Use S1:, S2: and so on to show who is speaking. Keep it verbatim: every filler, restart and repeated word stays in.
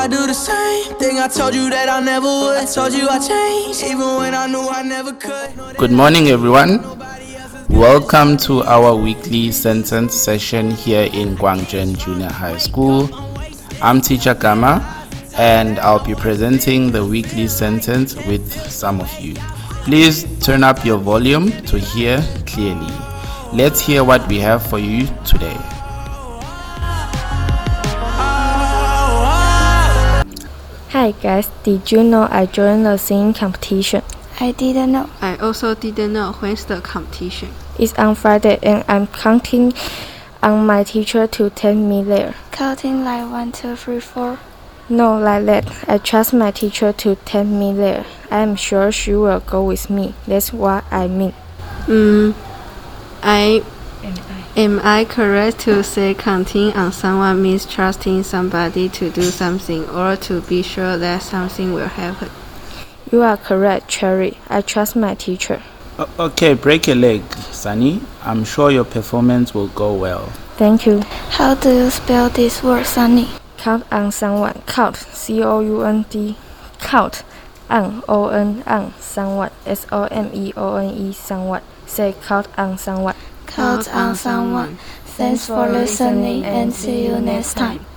S1: I do the same thing I told you that I never would. I told you I changed, even when I knew I never could.
S2: Good morning, everyone. Welcome to our weekly sentence session here in Guangzhen Junior High School. I'm Teacher Gama, and I'll be presenting the weekly sentence with some of you. Please turn up your volume to hear clearly. Let's hear what we have for you today.
S3: Hi guys, did you know I joined the singing competition?
S4: I didn't know.
S5: I also didn't know when's the competition.
S3: It's on Friday and I'm counting on my teacher to take me there.
S4: Counting like one, two, three, four.
S3: No, like that. I trust my teacher to take me there. I am sure she will go with me. That's what I mean.
S5: Hmm. I Am I correct to say counting on someone means trusting somebody to do something or to be sure that something will happen?
S3: You are correct, Cherry. I trust my teacher.
S2: O- okay, break a leg, Sunny. I'm sure your performance will go well.
S3: Thank you.
S4: How do you spell this word, Sunny?
S3: Count on someone. Count. C O U N D. Count. On. O N. On. Someone. S O M E O N E. Someone. Say count on someone.
S4: Count on someone. Thanks for listening and see you next time.